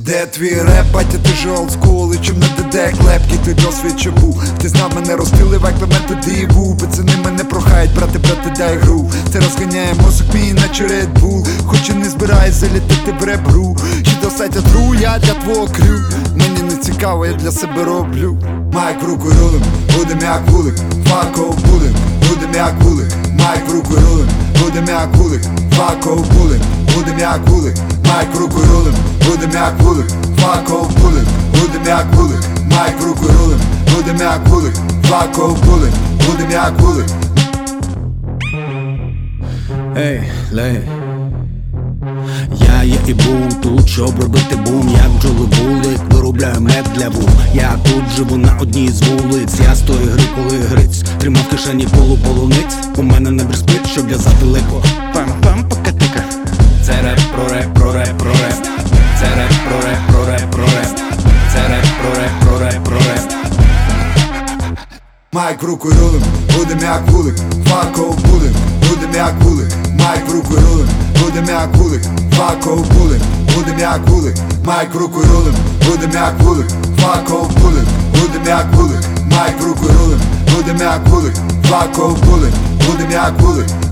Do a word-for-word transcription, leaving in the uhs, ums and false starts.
Де твій реп, батя, ти ж олдскул, і чим не деде клепки, той досвід чи був. Ти знав мене розстилив, як методи і був. Пацани мене прохають, брати, брати, дай гру. Це розганяє мозок мій, наче Red Bull. Хоч і не збираюсь залітати в реп-гру. Чи достатньо тру, я для твого крю. Мені не цікаво, я для себе роблю. Майк в руку рулим, будем як вулик. Факов будем, будем як вулик. Майк в руку рулим, будем як вулик. Факов будем, будем як вулик. Майк в руку рулим, будем як вулик. Факов будем, будем як вулик. Майк в руку рулим, будем як вулик. Факов будем, будем як вулик. Ей, лей, я є і був тут, щоб робити бум. Як бджоли вулик, виробляю мед для вух. Я тут живу на одній з вулиць. Я з тої гри, коли гриць тримав в кишені полу полуниць. У мене не бризпить, щоб в'язати лико. Пам-пам, покатика. Це реп про реп, про реп, про реп. Це реп про реп, про реп, про реп. Це реп про реп, про реп, про реп. Майк в руку рулим, будем як вулик. Факов будем, будем як вулик. Майк в руку рулим, будем як вулик. Факов будем, будем як вулик. Майк в руку рулим, будем як вулик. Факов будем, будем як вулик. Майк в руку рулим, будем як вулик. Факов будем, будем як вулик.